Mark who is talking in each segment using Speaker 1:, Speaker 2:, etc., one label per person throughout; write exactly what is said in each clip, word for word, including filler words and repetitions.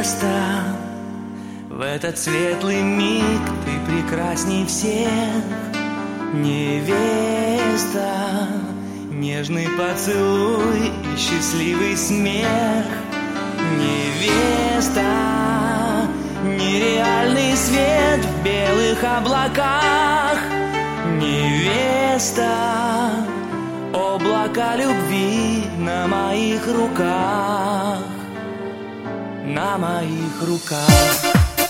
Speaker 1: невеста, в этот светлый миг ты прекрасней всех. Невеста, нежный поцелуй и счастливый смех. Невеста, нереальный свет в белых облаках. Невеста, облака любви на моих руках, на моих руках.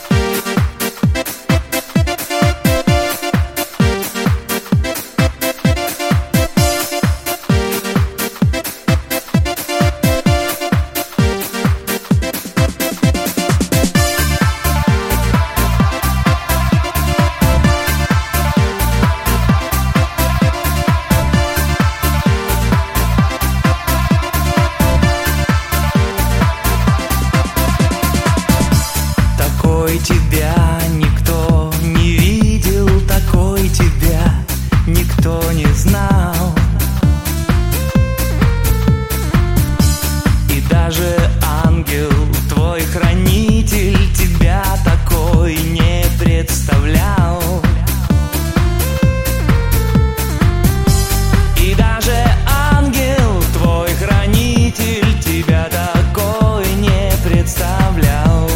Speaker 1: Такой тебя никто не видел, такой тебя никто не знал. И даже ангел, твой хранитель, тебя такой не представлял. И даже ангел, твой хранитель, тебя такой не представлял.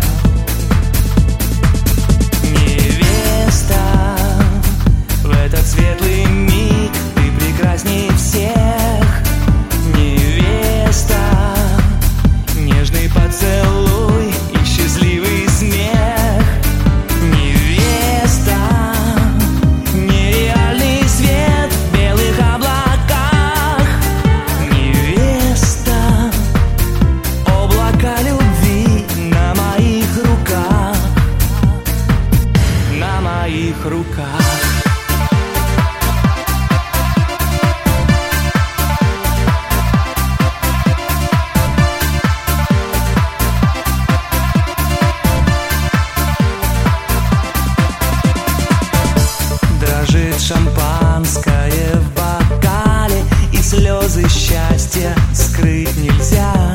Speaker 1: Светлый миг, ты прекрасней всех. Невеста, нежный поцелуй и счастливый смех. Невеста, нереальный свет в белых облаках. Невеста, облака любви на моих руках, на моих руках. Шампанское в бокале, и слезы счастья скрыть нельзя.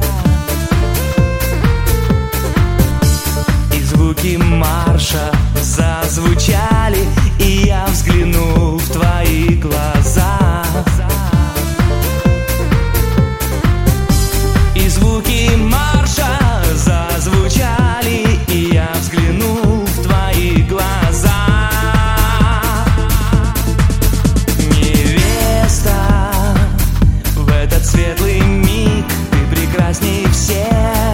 Speaker 1: И звуки марша зазвучали, и я взглянул в твои глаза. И звуки марша зазвучали, и я взглянул в твои глаза. Светлый миг, ты прекрасней всех.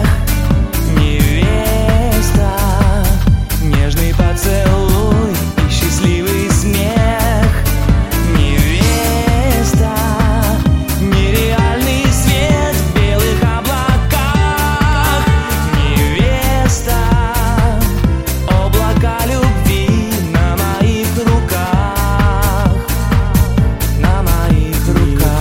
Speaker 1: Невеста, нежный поцелуй и счастливый смех. Невеста, нереальный свет в белых облаках. Невеста, облака любви на моих руках, на моих руках.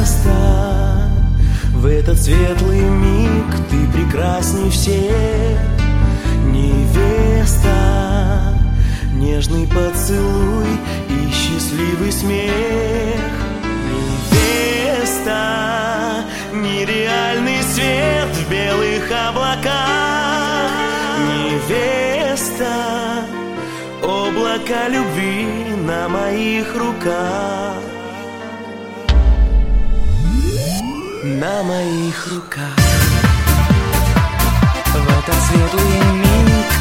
Speaker 1: В этот светлый миг ты прекрасней всех. Невеста, нежный поцелуй и счастливый смех. Невеста, нереальный свет в белых облаках. Невеста, облака любви на моих руках, на моих руках. В этот светлый миг